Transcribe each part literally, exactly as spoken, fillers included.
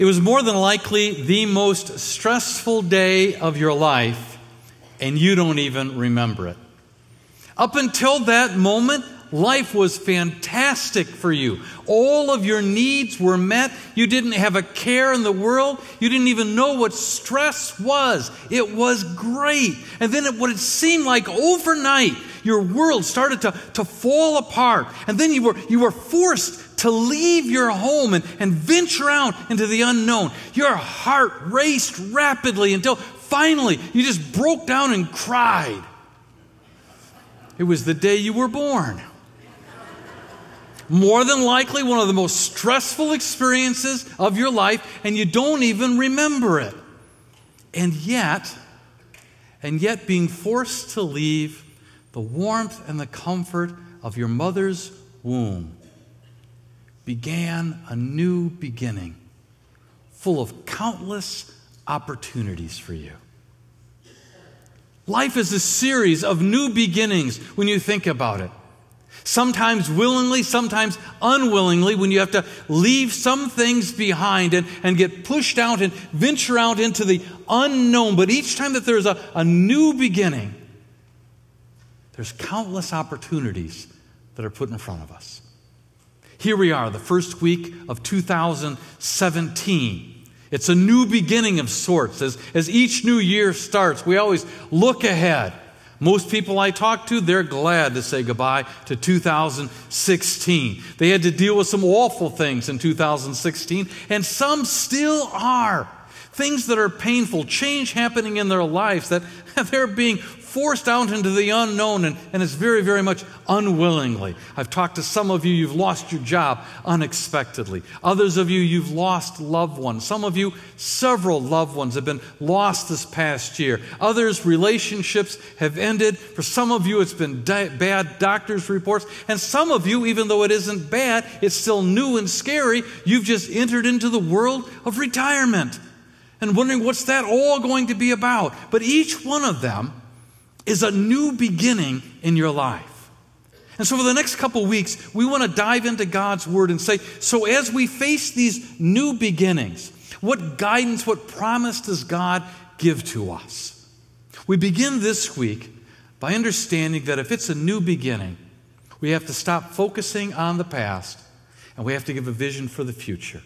It was more than likely the most stressful day of your life, and you don't even remember it. Up until that moment, life was fantastic for you. All of your needs were met. You didn't have a care in the world. You didn't even know what stress was. It was great. And then it, what it seemed like overnight, your world started to, to fall apart. And then you were, you were forced to leave your home and, and venture out into the unknown. Your heart raced rapidly until finally you just broke down and cried. It was the day you were born. More than likely one of the most stressful experiences of your life, and you don't even remember it. And yet, and yet being forced to leave the warmth and the comfort of your mother's womb began a new beginning full of countless opportunities for you. Life is a series of new beginnings when you think about it. Sometimes willingly, sometimes unwillingly, when you have to leave some things behind and, and get pushed out and venture out into the unknown. But each time that there's a, a new beginning, there's countless opportunities that are put in front of us. Here we are, the first week of two thousand seventeen. It's a new beginning of sorts. As, as each new year starts, we always look ahead. Most people I talk to, they're glad to say goodbye to two thousand sixteen. They had to deal with some awful things in two thousand sixteen, and some still are. Things that are painful, change happening in their lives, that they're being forced out into the unknown, and, and it's very, very much unwillingly. I've talked to some of you, you've lost your job unexpectedly. Others of you, you've lost loved ones. Some of you, several loved ones have been lost this past year. Others, relationships have ended. For some of you, it's been di- bad doctor's reports. And some of you, even though it isn't bad, it's still new and scary. You've just entered into the world of retirement and wondering what's that all going to be about. But each one of them is a new beginning in your life. And so for the next couple weeks, we want to dive into God's Word and say, so as we face these new beginnings, what guidance, what promise does God give to us? We begin this week by understanding that if it's a new beginning, we have to stop focusing on the past and we have to give a vision for the future.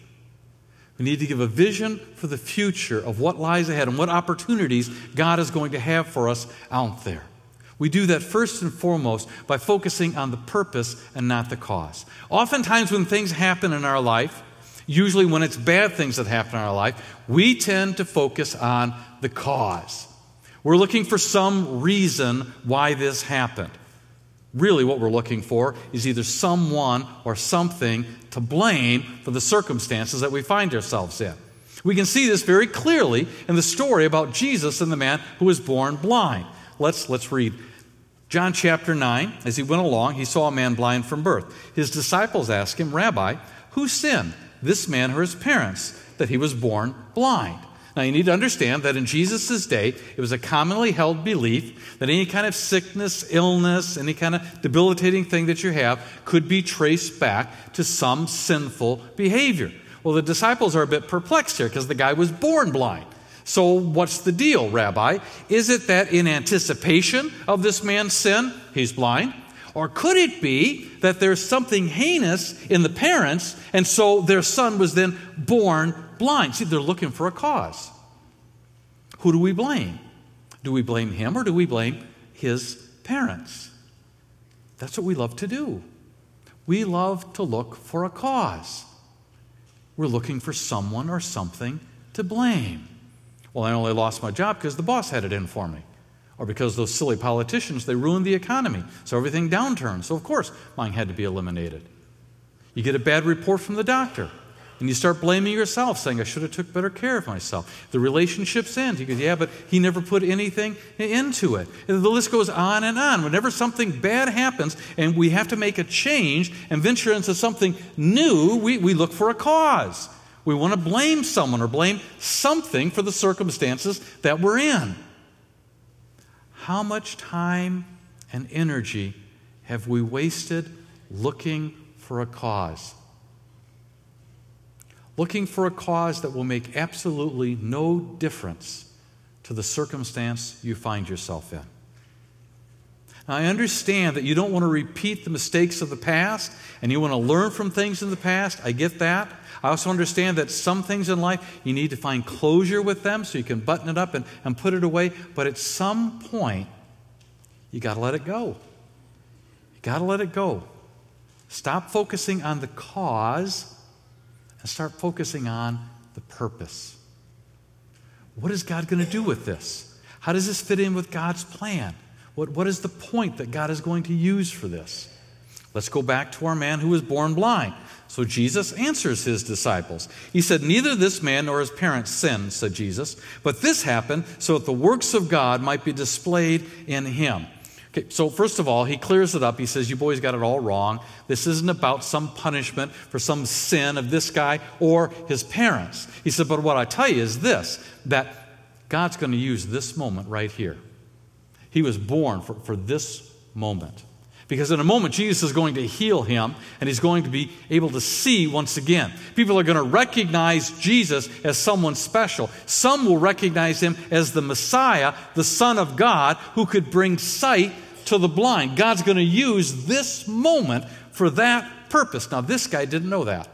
We need to give a vision for the future of what lies ahead and what opportunities God is going to have for us out there. We do that first and foremost by focusing on the purpose and not the cause. Oftentimes when things happen in our life, usually when it's bad things that happen in our life, we tend to focus on the cause. We're looking for some reason why this happened. Really what we're looking for is either someone or something to blame for the circumstances that we find ourselves in. We can see this very clearly in the story about Jesus and the man who was born blind. Let's, let's read John chapter nine. As he went along, he saw a man blind from birth. His disciples asked him, Rabbi, who sinned, this man or his parents, that he was born blind? Now, you need to understand that in Jesus' day, it was a commonly held belief that any kind of sickness, illness, any kind of debilitating thing that you have could be traced back to some sinful behavior. Well, the disciples are a bit perplexed here because the guy was born blind. So what's the deal, Rabbi? Is it that in anticipation of this man's sin, he's blind? Or could it be that there's something heinous in the parents, and so their son was then born blind? See, they're looking for a cause. Who do we blame? Do we blame him or do we blame his parents? That's what we love to do. We love to look for a cause. We're looking for someone or something to blame. Well, I only lost my job because the boss had it in for me. Or because those silly politicians, they ruined the economy. So everything downturned. So of course, mine had to be eliminated. You get a bad report from the doctor. And you start blaming yourself, saying, I should have took better care of myself. The relationships end. You go, yeah, but he never put anything into it. And the list goes on and on. Whenever something bad happens and we have to make a change and venture into something new, we, we look for a cause. We want to blame someone or blame something for the circumstances that we're in. How much time and energy have we wasted looking for a cause? looking for a cause that will make absolutely no difference to the circumstance you find yourself in. Now, I understand that you don't want to repeat the mistakes of the past, and you want to learn from things in the past. I get that. I also understand that some things in life, you need to find closure with them so you can button it up and, and put it away. But at some point, you got to let it go. You got to let it go. Stop focusing on the cause and start focusing on the purpose. What is God going to do with this? How does this fit in with God's plan? What, what is the point that God is going to use for this? Let's go back to our man who was born blind. So Jesus answers his disciples. He said, "Neither this man nor his parents sinned," said Jesus, "but this happened so that the works of God might be displayed in him." Okay, so first of all, he clears it up. He says, you boys got it all wrong. This isn't about some punishment for some sin of this guy or his parents. He said, but what I tell you is this, that God's going to use this moment right here. He was born for, for this moment. Because in a moment, Jesus is going to heal him, and he's going to be able to see once again. People are going to recognize Jesus as someone special. Some will recognize him as the Messiah, the Son of God, who could bring sight to the blind. God's going to use this moment for that purpose. Now, this guy didn't know that.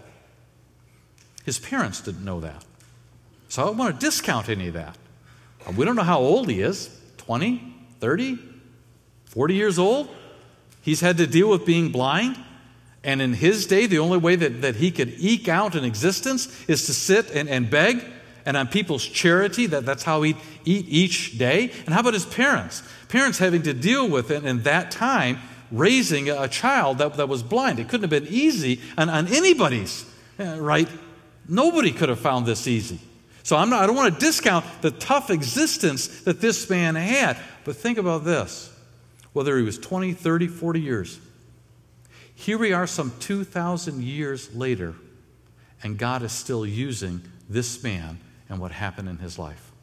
His parents didn't know that. So I don't want to discount any of that. We don't know how old he is, twenty, thirty, forty years old. He's had to deal with being blind. And in his day, the only way that, that he could eke out an existence is to sit and, and beg. And on people's charity, that, that's how he'd eat each day. And how about his parents? Parents having to deal with it in that time, raising a child that, that was blind. It couldn't have been easy on, on anybody's, right? Nobody could have found this easy. So I'm not, I don't want to discount the tough existence that this man had. But think about this. Whether he was twenty, thirty, forty years. Here we are some two thousand years later, and God is still using this man and what happened in his life.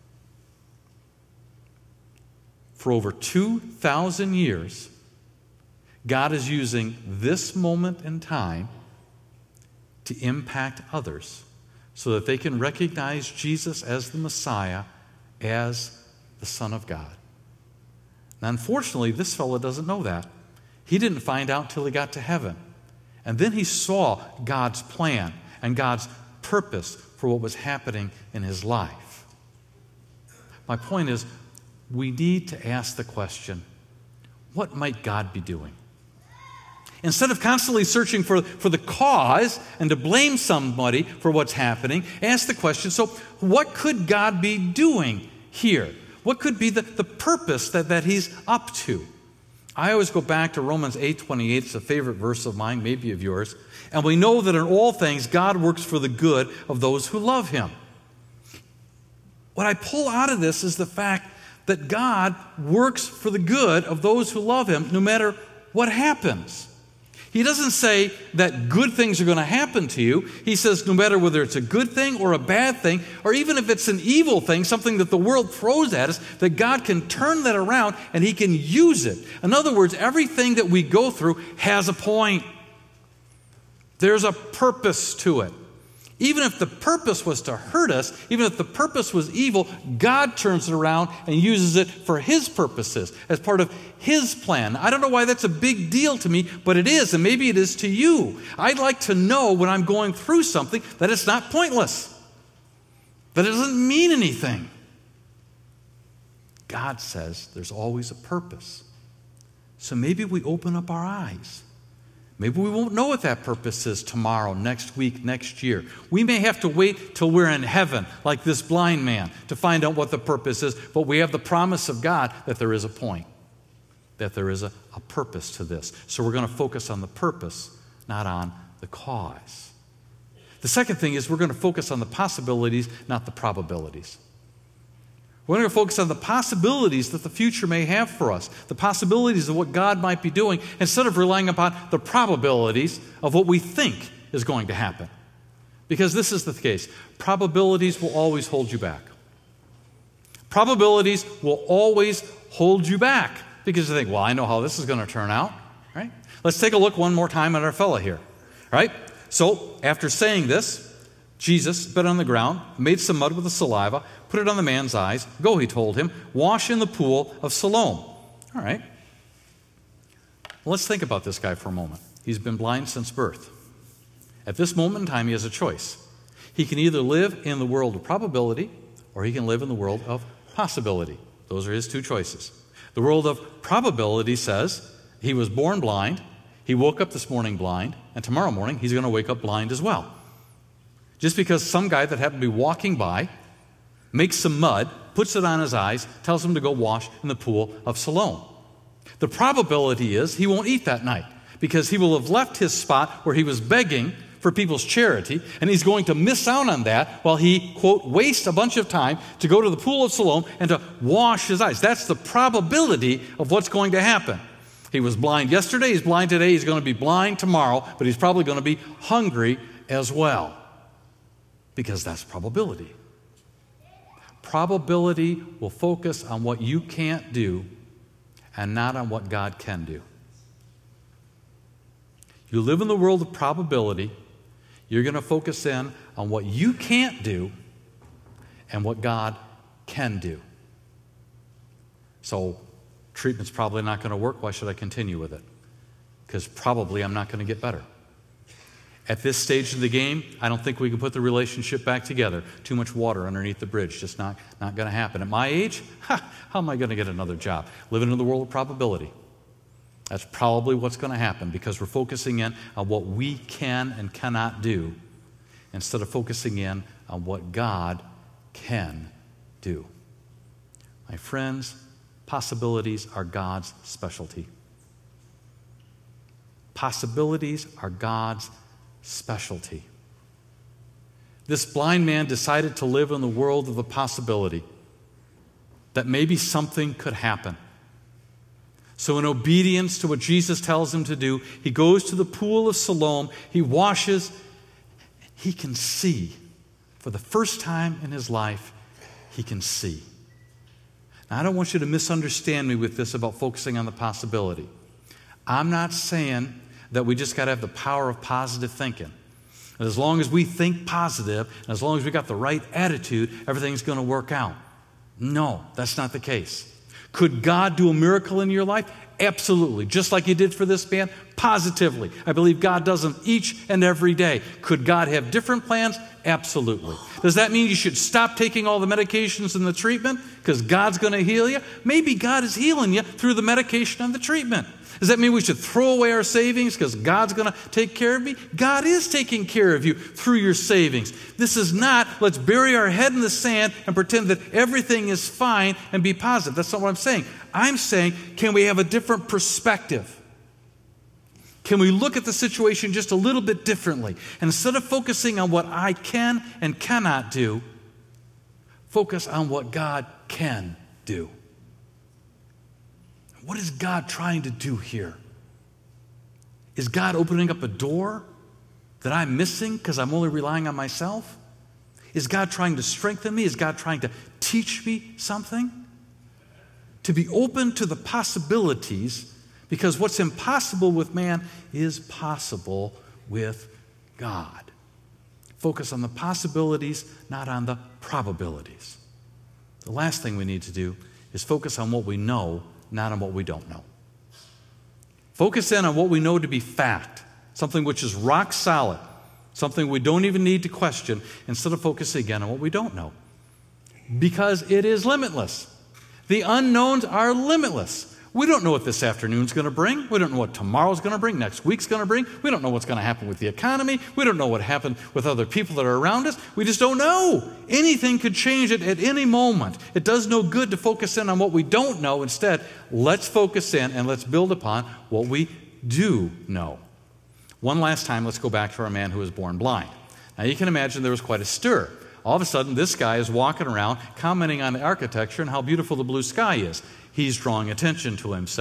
For over two thousand years, God is using this moment in time to impact others so that they can recognize Jesus as the Messiah, as the Son of God. Now, unfortunately, this fellow doesn't know that. He didn't find out till he got to heaven. And then he saw God's plan and God's purpose for what was happening in his life. My point is, we need to ask the question, what might God be doing? Instead of constantly searching for, for the cause and to blame somebody for what's happening, ask the question, so what could God be doing here? What could be the, the purpose that, that he's up to? I always go back to Romans eight twenty-eight. It's a favorite verse of mine, maybe of yours. And we know that in all things, God works for the good of those who love him. What I pull out of this is the fact that God works for the good of those who love him, no matter what happens. He doesn't say that good things are going to happen to you. He says no matter whether it's a good thing or a bad thing, or even if it's an evil thing, something that the world throws at us, that God can turn that around and he can use it. In other words, everything that we go through has a point. There's a purpose to it. Even if the purpose was to hurt us, even if the purpose was evil, God turns it around and uses it for his purposes, as part of his plan. I don't know why that's a big deal to me, but it is, and maybe it is to you. I'd like to know when I'm going through something that it's not pointless, that it doesn't mean anything. God says there's always a purpose. So maybe we open up our eyes. Maybe we won't know what that purpose is tomorrow, next week, next year. We may have to wait till we're in heaven, like this blind man, to find out what the purpose is. But we have the promise of God that there is a point, that there is a, a purpose to this. So we're going to focus on the purpose, not on the cause. The second thing is we're going to focus on the possibilities, not the probabilities. We're going to focus on the possibilities that the future may have for us, the possibilities of what God might be doing, instead of relying upon the probabilities of what we think is going to happen. Because this is the case. Probabilities will always hold you back. Probabilities will always hold you back because you think, well, I know how this is going to turn out. Right? Let's take a look one more time at our fellow here. Right? So after saying this, Jesus spit on the ground, made some mud with the saliva, put it on the man's eyes. Go, he told him, wash in the pool of Siloam. All right. Well, let's think about this guy for a moment. He's been blind since birth. At this moment in time, he has a choice. He can either live in the world of probability or he can live in the world of possibility. Those are his two choices. The world of probability says he was born blind, he woke up this morning blind, and tomorrow morning he's going to wake up blind as well. Just because some guy that happened to be walking by makes some mud, puts it on his eyes, tells him to go wash in the pool of Siloam. The probability is he won't eat that night because he will have left his spot where he was begging for people's charity, and he's going to miss out on that while he, quote, wastes a bunch of time to go to the pool of Siloam and to wash his eyes. That's the probability of what's going to happen. He was blind yesterday, he's blind today, he's going to be blind tomorrow, but he's probably going to be hungry as well. Because that's probability. Probability will focus on what you can't do and not on what God can do. You live in the world of probability, you're going to focus in on what you can't do and what God can do. So, treatment's probably not going to work. Why should I continue with it? Because probably I'm not going to get better. At this stage of the game, I don't think we can put the relationship back together. Too much water underneath the bridge, just not, not going to happen. At my age, ha, how am I going to get another job? Living in the world of probability. That's probably what's going to happen because we're focusing in on what we can and cannot do instead of focusing in on what God can do. My friends, possibilities are God's specialty. Possibilities are God's specialty. This blind man decided to live in the world of the possibility that maybe something could happen. So in obedience to what Jesus tells him to do, he goes to the pool of Siloam, he washes, he can see. For the first time in his life, he can see. Now, I don't want you to misunderstand me with this about focusing on the possibility. I'm not saying that we just got to have the power of positive thinking. And as long as we think positive, and as long as we got the right attitude, everything's going to work out. No, that's not the case. Could God do a miracle in your life? Absolutely. Just like he did for this man? Positively. I believe God does them each and every day. Could God have different plans? Absolutely. Does that mean you should stop taking all the medications and the treatment because God's going to heal you? Maybe God is healing you through the medication and the treatment. Does that mean we should throw away our savings because God's going to take care of me? God is taking care of you through your savings. This is not, let's bury our head in the sand and pretend that everything is fine and be positive. That's not what I'm saying. I'm saying, can we have a different perspective? Can we look at the situation just a little bit differently? And instead of focusing on what I can and cannot do, focus on what God can do. What is God trying to do here? Is God opening up a door that I'm missing because I'm only relying on myself? Is God trying to strengthen me? Is God trying to teach me something? To be open to the possibilities, because what's impossible with man is possible with God. Focus on the possibilities, not on the probabilities. The last thing we need to do is focus on what we know, not on what we don't know. Focus in on what we know to be fact, something which is rock solid, something we don't even need to question, instead of focusing again on what we don't know. Because it is limitless. The unknowns are limitless. We don't know what this afternoon's going to bring. We don't know what tomorrow's going to bring, next week's going to bring. We don't know what's going to happen with the economy. We don't know what happened with other people that are around us. We just don't know. Anything could change it at any moment. It does no good to focus in on what we don't know. Instead, let's focus in and let's build upon what we do know. One last time, let's go back to our man who was born blind. Now, you can imagine there was quite a stir. All of a sudden, this guy is walking around commenting on the architecture and how beautiful the blue sky is. He's drawing attention to himself.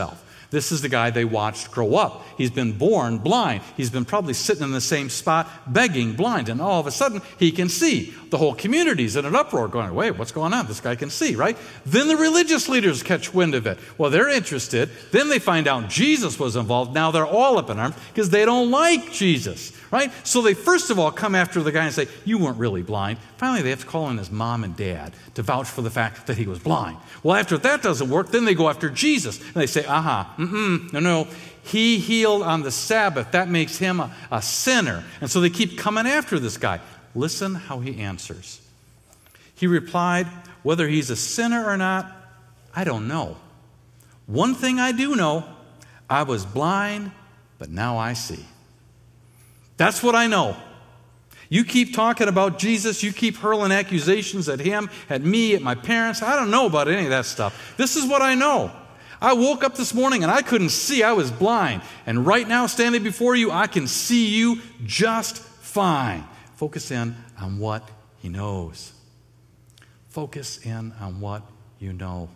This is the guy they watched grow up. He's been born blind. He's been probably sitting in the same spot begging blind. And all of a sudden, he can see. The whole community's in an uproar going, wait, what's going on? This guy can see, right? Then the religious leaders catch wind of it. Well, they're interested. Then they find out Jesus was involved. Now they're all up in arms because they don't like Jesus, right? So they first of all come after the guy and say, you weren't really blind. Finally, they have to call in his mom and dad to vouch for the fact that he was blind. Well, after that doesn't work, then they go after Jesus. And they say, aha, mm-mm, no, no. He healed on the Sabbath. That makes him a, a sinner. And so they keep coming after this guy. Listen how he answers. He replied, whether he's a sinner or not, I don't know. One thing I do know, I was blind, but now I see. That's what I know. You keep talking about Jesus, you keep hurling accusations at him, at me, at my parents. I don't know about any of that stuff. This is what I know. I woke up this morning and I couldn't see. I was blind. And right now, standing before you, I can see you just fine. Focus in on what he knows. Focus in on what you know.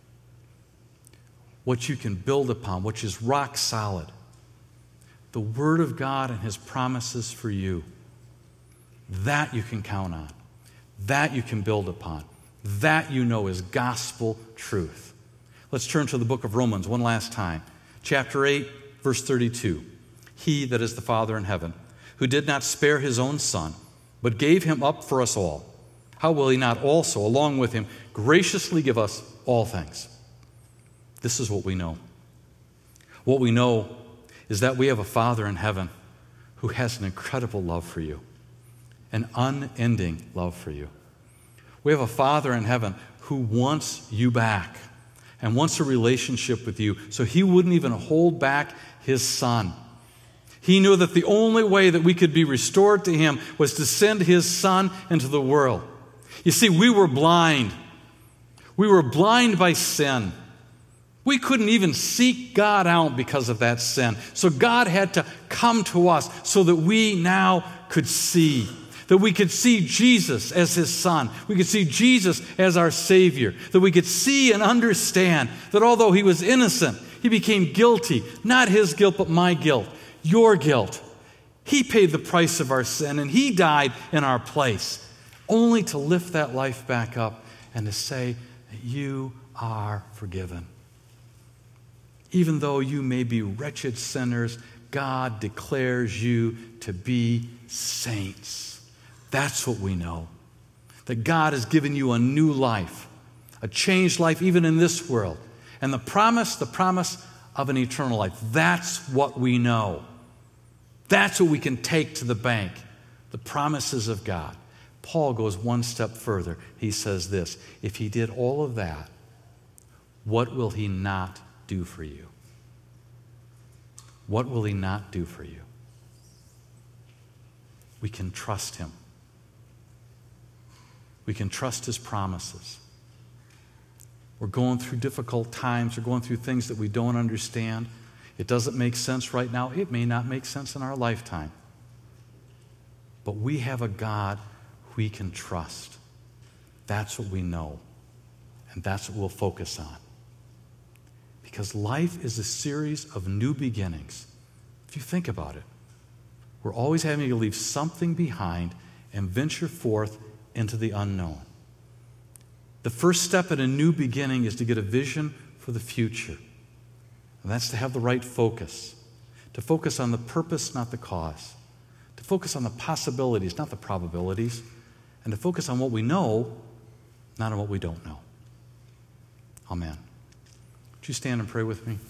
What you can build upon, which is rock solid. The Word of God and his promises for you. That you can count on. That you can build upon. That you know is gospel truth. Let's turn to the book of Romans one last time. Chapter eight, verse thirty-two. He that is the Father in heaven, who did not spare his own Son, but gave him up for us all, how will he not also, along with him, graciously give us all things? This is what we know. What we know is that we have a Father in heaven who has an incredible love for you. An unending love for you. We have a Father in heaven who wants you back and wants a relationship with you, so he wouldn't even hold back his Son. He knew that the only way that we could be restored to him was to send his Son into the world. You see, we were blind. We were blind by sin. We couldn't even seek God out because of that sin. So God had to come to us so that we now could see. That we could see Jesus as his Son. We could see Jesus as our Savior. That we could see and understand that although he was innocent, he became guilty. Not his guilt, but my guilt. Your guilt. He paid the price of our sin, and he died in our place, only to lift that life back up and to say that you are forgiven. Even though you may be wretched sinners, God declares you to be saints. That's what we know. That God has given you a new life, a changed life even in this world. And the promise, the promise of an eternal life. That's what we know. That's what we can take to the bank. The promises of God. Paul goes one step further. He says this, if he did all of that, what will he not do for you? What will he not do for you? We can trust him. We can trust his promises. We're going through difficult times. We're going through things that we don't understand. It doesn't make sense right now. It may not make sense in our lifetime. But we have a God we can trust. That's what we know. And that's what we'll focus on. Because life is a series of new beginnings. If you think about it, we're always having to leave something behind and venture forth into the unknown. The first step in a new beginning is to get a vision for the future. And that's to have the right focus. To focus on the purpose, not the cause. To focus on the possibilities, not the probabilities. And to focus on what we know, not on what we don't know. Amen. Would you stand and pray with me?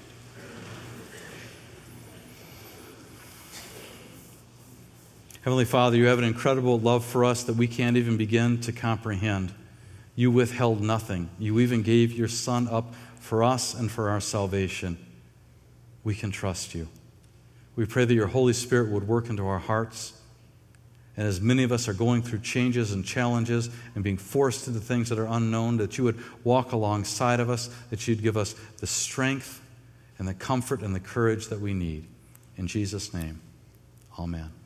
Heavenly Father, you have an incredible love for us that we can't even begin to comprehend. You withheld nothing. You even gave your Son up for us and for our salvation. We can trust you. We pray that your Holy Spirit would work into our hearts. And as many of us are going through changes and challenges and being forced into things that are unknown, that you would walk alongside of us, that you'd give us the strength and the comfort and the courage that we need. In Jesus' name, amen.